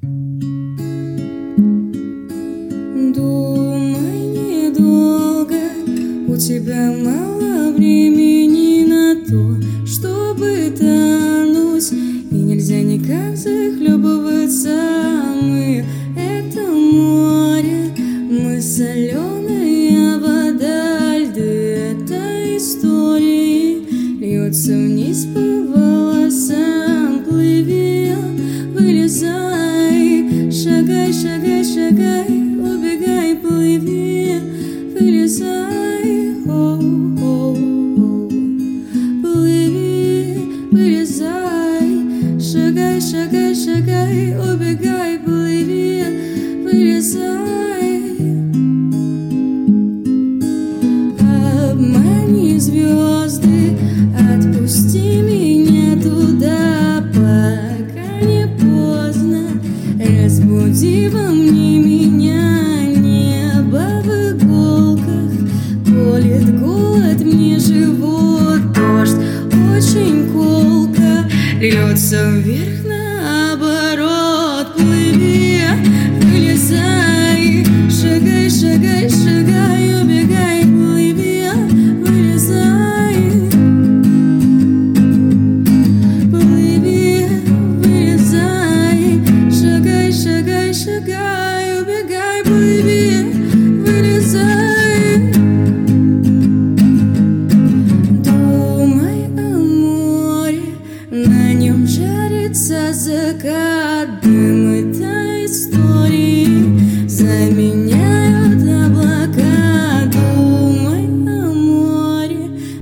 Думай недолго, у тебя мало времени на то, чтобы тонуть, и нельзя никак захлебываться. Мы — это море, мы — соленая вода, льды — это истории, льется вниз по волосам. Плыви, вылезай, шагай, шагай, шагай, убегай, плыви, вылезай, оу-оу-оу. Плыви, вылезай, шагай, шагай, шагай, убегай, плыви, вылезай. Обмани звезды, отпусти меня туда, пока не поздно. Разбуди во мне меня, небо в иголках, колет голод мне живот. Дождь очень колко льется вверх на